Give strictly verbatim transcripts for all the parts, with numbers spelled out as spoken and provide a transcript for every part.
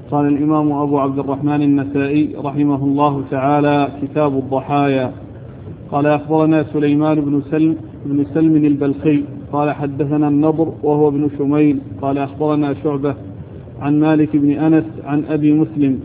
قال الإمام أبو عبد الرحمن النسائي رحمه الله تعالى: كتاب الضحايا. قال: أخبرنا سليمان بن سلم بن سلم البلخي قال: حدثنا النضر وهو ابن شميل قال: أخبرنا شعبة عن مالك بن أنس عن أبي مسلم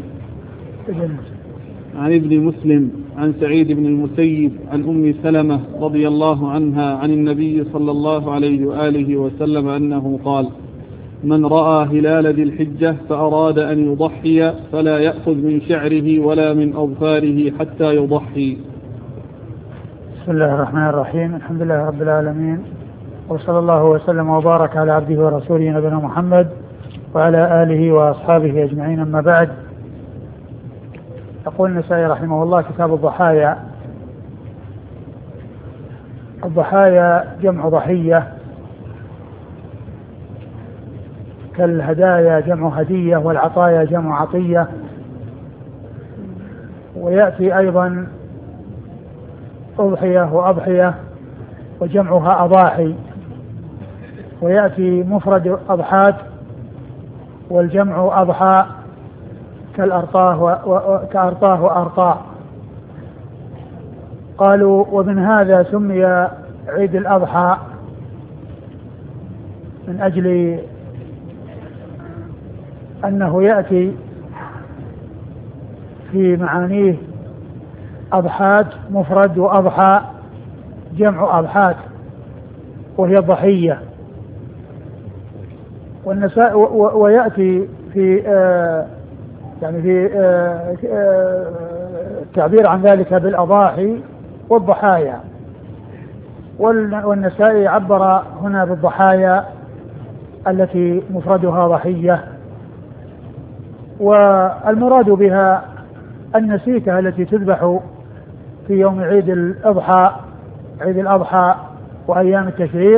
عن ابن مسلم عن سعيد بن المسيب عن أم سلمة رضي الله عنها عن النبي صلى الله عليه وآله وسلم أنه قال: من رأى هلال ذي الحجة فأراد أن يضحي فلا يأخذ من شعره ولا من أظفاره حتى يضحي. بسم الله الرحمن الرحيم. الحمد لله رب العالمين، وصلى الله وسلم وبارك على عبده ورسوله نبينا محمد وعلى آله وأصحابه أجمعين. أما بعد، يقول النسائي رحمه الله: كتاب الضحايا. الضحايا جمع ضحية، كالهدايا جمع هدية، والعطايا جمع عطية. ويأتي أيضا أضحية وأضحية وجمعها أضاحي، ويأتي مفرد أضحات والجمع أضحى، كالأرطاه كأرطاه وأرطاء. قالوا: ومن هذا سمي عيد الأضحى من أجل أنه يأتي في معانيه أضحات مفرد وأضحى جمع أضحات، وهي الضحية. والنساء ويأتي في آه يعني في آه آه التعبير عن ذلك بالأضاحي والضحايا. والنسائي عبر هنا بالضحايا التي مفردها ضحية، والمراد بها النسيكة التي تذبح في يوم عيد الأضحى عيد الأضحى وأيام التشريق،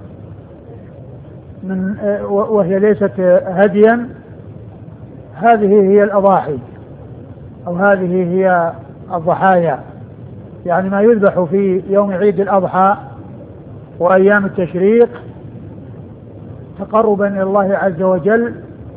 من وهي ليست هديا. هذه هي الأضاحي، أو هذه هي الضحايا، يعني ما يذبح في يوم عيد الأضحى وأيام التشريق تقربا إلى الله عز وجل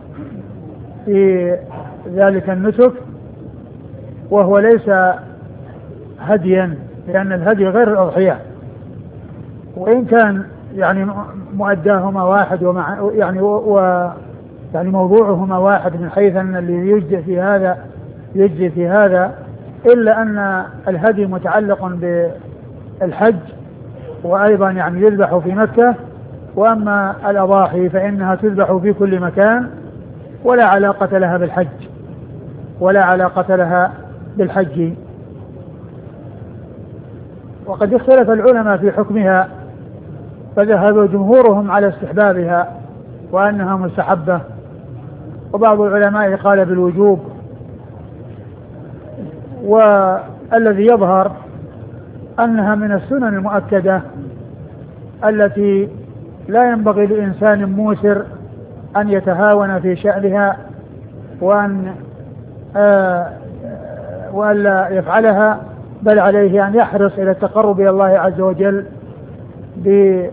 في ذلك النسك، وهو ليس هديا، لأن الهدي غير الأضحية، وإن كان يعني مؤداهما واحد ومع يعني و يعني موضوعهما واحد من حيث أن اللي يجزي في هذا يجزي في هذا، إلا أن الهدي متعلق بالحج، وأيضا يعني يذبح في مكة، وأما الأضاحي فإنها تذبح في كل مكان، ولا علاقة لها بالحج ولا علاقة لها بالحج. وقد اختلف العلماء في حكمها، فذهب جمهورهم على استحبابها وأنها مستحبة، وبعض العلماء قال بالوجوب. والذي يظهر أنها من السنن المؤكدة التي لا ينبغي لإنسان موسر أن يتهاون في شأنها، وأن آه وألا يفعلها، بل عليه أن يحرص إلى التقرب إلى الله عز وجل بهذه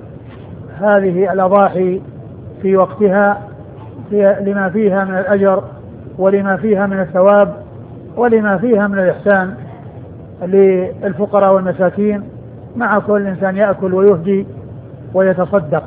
الأضاحي في وقتها، لما فيها من الأجر ولما فيها من الثواب ولما فيها من الإحسان للفقراء والمساكين، مع كل إنسان يأكل ويهدي ويتصدق.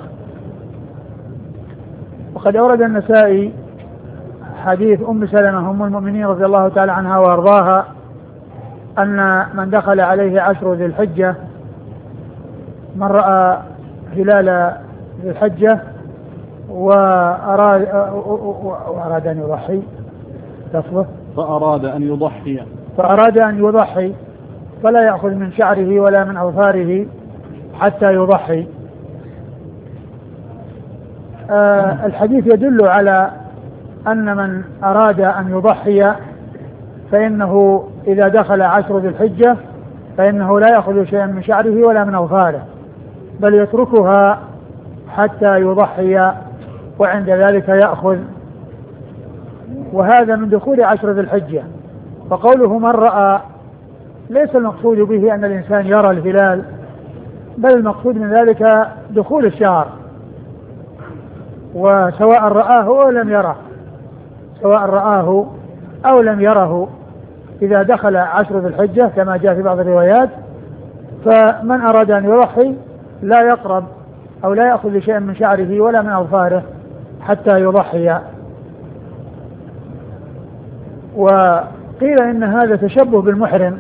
وقد أورد النسائي حديث أم سلمة أم المؤمنين رضي الله تعالى عنها وأرضاها أن من دخل عليه عشر ذي الحجة، من رأى هلال ذي الحجة وأراد, وأراد أن يضحي لفظه فأراد أن يضحي فأراد أن يضحي فلا يأخذ من شعره ولا من أظفاره حتى يضحي. آه الحديث يدل على أن من أراد أن يضحي فإنه إذا دخل عشر ذي الحجة فإنه لا يأخذ شيئا من شعره ولا من أظفاره، بل يتركها حتى يضحي، وعند ذلك يأخذ. وهذا من دخول عشر ذي الحجة. فقوله من رأى ليس المقصود به أن الإنسان يرى الهلال، بل المقصود من ذلك دخول الشهر، وسواء رآه أو لم يره، سواء رآه أو لم يره إذا دخل عشر ذي الحجة كما جاء في بعض الروايات. فمن أراد أن يضحي لا يقرب أو لا يأخذ شيئا من شعره ولا من أظفاره حتى يضحي. وقيل إن هذا تشبه بالمحرم،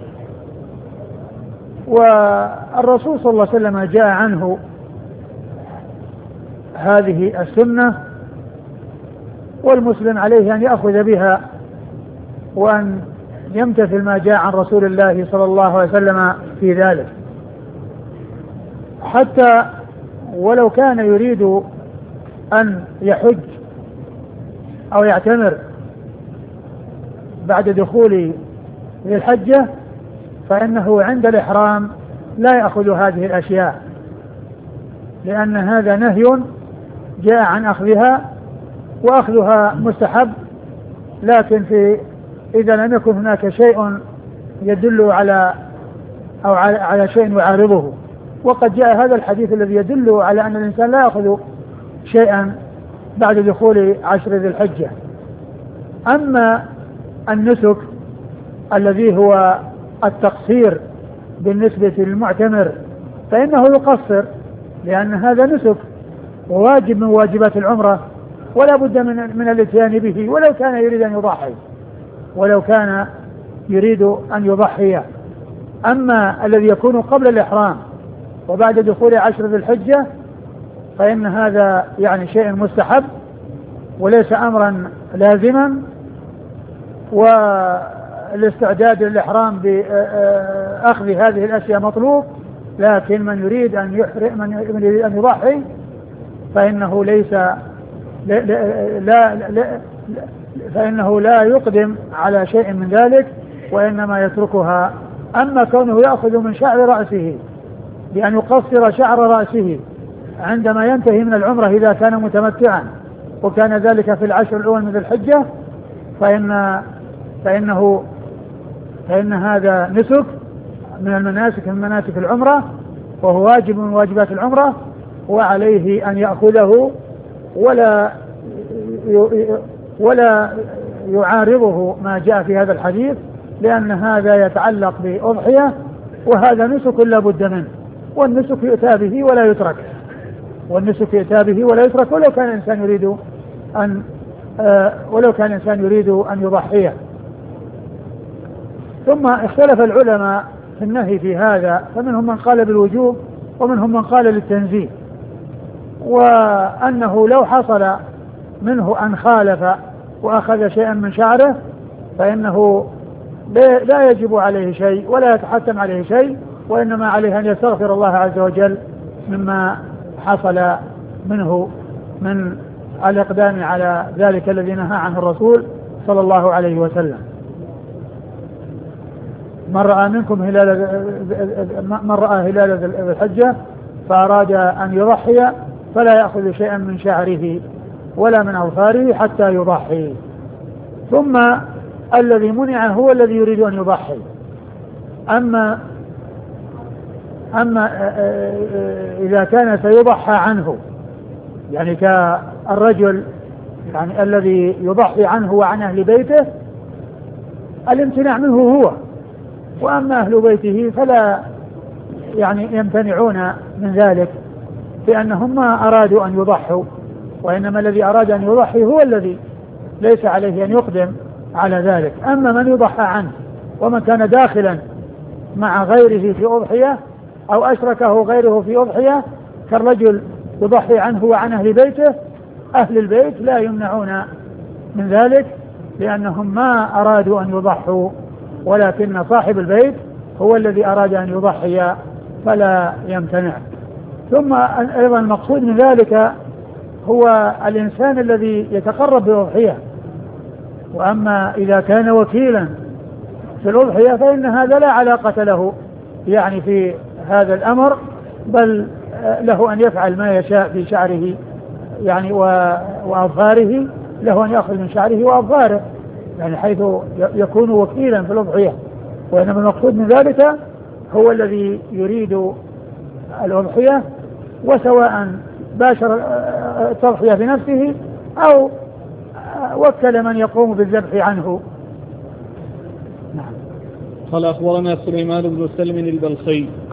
والرسول صلى الله عليه وسلم جاء عنه هذه السنة، والمسلم عليه أن يأخذ بها وأن يمتثل ما جاء عن رسول الله صلى الله عليه وسلم في ذلك، حتى ولو كان يريد أن يحج أو يعتمر بعد دخول ذي الحجة فإنه عند الإحرام لا يأخذ هذه الأشياء، لأن هذا نهي جاء عن أخذها، وأخذها مستحب، لكن في إذا لم يكن هناك شيء يدل على أو على شيء يعارضه. وقد جاء هذا الحديث الذي يدل على أن الإنسان لا يأخذ شيئا بعد دخول عشر ذي الحجة. أما النسك الذي هو التقصير بالنسبة للمعتمر فإنه يقصر، لأن هذا نسك وواجب من واجبات العمرة ولا بد من, من الاتيان به ولو كان يريد أن يضحي ولو كان يريد أن يضحي. أما الذي يكون قبل الإحرام وبعد دخول عشر ذي الحجة فإن هذا يعني شيء مستحب وليس أمرا لازما، والاستعداد للإحرام بأخذ هذه الأشياء مطلوب، لكن من يريد أن يحرم من يريد أن يضحي فإنه ليس لا, لا, لا فإنه لا يقدم على شيء من ذلك وإنما يتركها. أما كونه يأخذ من شعر رأسه بأن يقصر شعر رأسه عندما ينتهي من العمرة إذا كان متمتعا وكان ذلك في العشر الأول من الحجة فإن فإنه فإن هذا نسك من المناسك من مناسك العمرة، وهو واجب من واجبات العمرة، وعليه أن يأخذه ولا ولا يعارضه ما جاء في هذا الحديث، لأن هذا يتعلق بأضحية وهذا نسك لا بد منه، والنسك يؤتى به ولا يترك والنسك يؤتى به ولا يترك ولو كان الإنسان يريد أن آه ولو كان الإنسان يريد أن يضحيه. ثم اختلف العلماء في النهي في هذا، فمنهم من قال بالوجوب ومنهم من قال للتنزيه، وأنه لو حصل منه أن خالف وأخذ شيئا من شعره فإنه لا يجب عليه شيء ولا يتحتم عليه شيء، وإنما عليه أن يستغفر الله عز وجل مما حصل منه من الإقدام على ذلك الذي نهى عنه الرسول صلى الله عليه وسلم. من رأى منكم هلال من رأى هلال ذي الحجة فأراد أن يضحي فلا يأخذ شيئا من شعره ولا من أظفاره حتى يضحي. ثم الذي منع هو الذي يريد أن يضحي. أما أما إذا كان سيضحى عنه، يعني كالرجل يعني الذي يضحي عنه وعن أهل بيته، الامتناع منه هو، وأما أهل بيته فلا يعني يمتنعون من ذلك لأنهم ما أرادوا أن يضحوا، وإنما الذي أراد أن يضحي هو الذي ليس عليه أن يقدم على ذلك. أما من يضحى عنه ومن كان داخلا مع غيره في أضحية أو أشركه غيره في أضحية كالرجل يضحي عنه وعن أهل بيته، أهل البيت لا يمنعون من ذلك لأنهم ما أرادوا أن يضحوا، ولكن صاحب البيت هو الذي أراد أن يضحي فلا يمتنع. ثم أيضا المقصود من ذلك هو الإنسان الذي يتقرب بالأضحية، وأما إذا كان وكيلا في الأضحية فإن هذا لا علاقة له يعني في هذا الأمر، بل له أن يفعل ما يشاء في شعره يعني وأظفاره، له أن يأخذ من شعره وأظفاره يعني حيث يكون وكيلا في الأضحية. وإنما المقصود من ذلك هو الذي يريد الأضحية، وسواء باشر التضحية بنفسه أو ووكل من يقوم بالذبح عنه. نعم. قال أخبرنا سليمان بن سلم البلخي